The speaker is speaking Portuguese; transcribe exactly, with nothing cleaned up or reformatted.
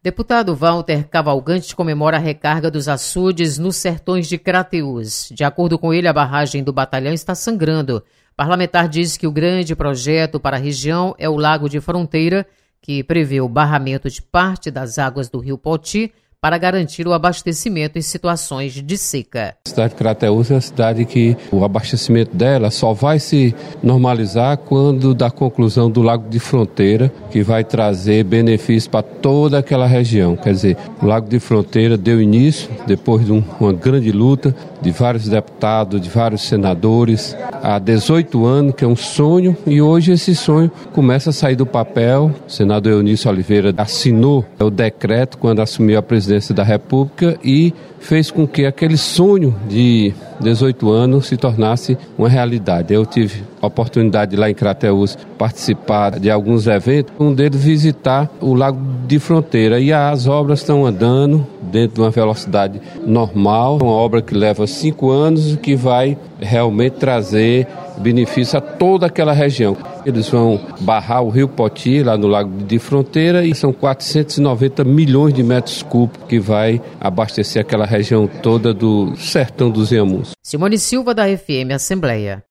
Deputado Walter Cavalcante comemora a recarga dos açudes nos sertões de Crateús. De acordo com ele, a barragem do Batalhão está sangrando. O parlamentar diz que o grande projeto para a região é o Lago de Fronteira, que prevê o barramento de parte das águas do rio Poti para garantir o abastecimento em situações de seca. A cidade de Crateús é uma cidade que o abastecimento dela só vai se normalizar quando da conclusão do Lago de Fronteira, que vai trazer benefícios para toda aquela região. Quer dizer, o Lago de Fronteira deu início, depois de um, uma grande luta de vários deputados, de vários senadores, há dezoito anos, que é um sonho, e hoje esse sonho começa a sair do papel. O senador Eunício Oliveira assinou o decreto quando assumiu a presidência da República e fez com que aquele sonho de dezoito anos se tornasse uma realidade. Eu tive a oportunidade de lá em Crateús participar de alguns eventos, um deles visitar o Lago de Fronteira, e as obras estão andando dentro de uma velocidade normal, uma obra que leva cinco anos e que vai realmente trazer benefício a toda aquela região. Eles vão barrar o rio Poti, lá no Lago de Fronteira, e são quatrocentos e noventa milhões de metros cúbicos que vai abastecer aquela região toda do sertão dos Inhamuns. Simone Silva, da F M Assembleia.